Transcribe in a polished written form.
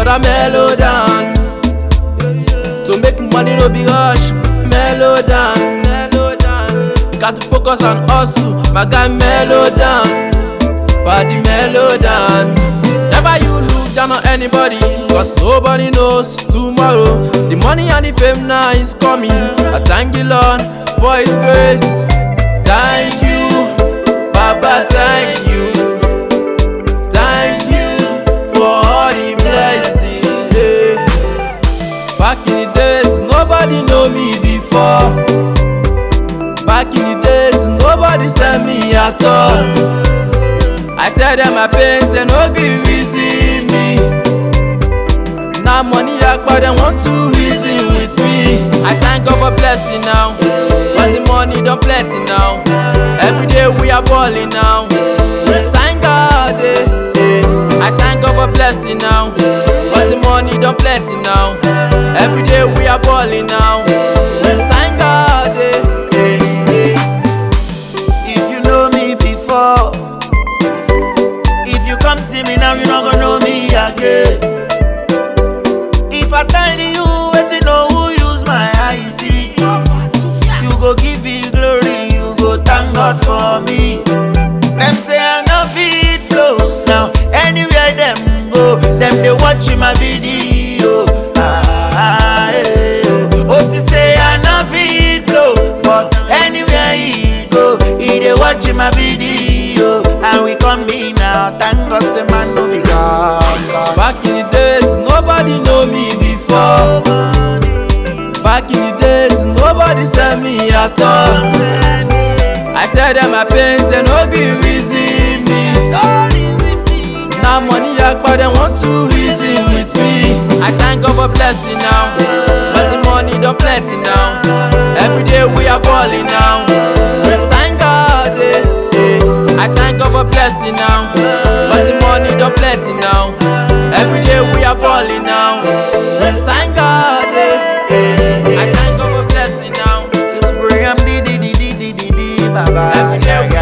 brother mellow down. To make money no be rush, mellow down. Got to focus on hustle, my guy mellow down. Body mellow down. Never you look down on anybody, cause nobody knows tomorrow. The money and the fame now is coming. I thank the Lord for his grace. Thank you, Baba, thank you. Thank you for all the blessings. Yeah. Back in the days, nobody know me before. Back in the days, nobody sent me at all. I tell them my pains, they no give reason me. Now money but they want to reason with me. I thank God for blessing now, cause the money don't plenty now. Every day we are balling now. Thank God, I thank God for blessing now, cause the money don't plenty now. Every day we are balling now. Thank God, If you know me before, if you come see me now, you not gonna know me again. If I tell you what you know who use my eyes see, you go give me glory, you go thank God for me. Them say I no fit blows now, anywhere them go, them they watch my video. Oh, to say I no fit blow, but anywhere he go, he they watch my video. And we come me now, thank God say man no be God. back in the days, nobody know me before. Back in the days, nobody sent me at all. I tell them my pains, they no give reason me. Now money but they want to reason with me. I thank God for blessing now, cause the money don't plenty now. Every day we are balling now. Thank God, I thank God for blessing now, cause the money don't plenty now. Every day we are balling now. Thank God, I thank God for blessing now. It's Graham, Baba. Every day we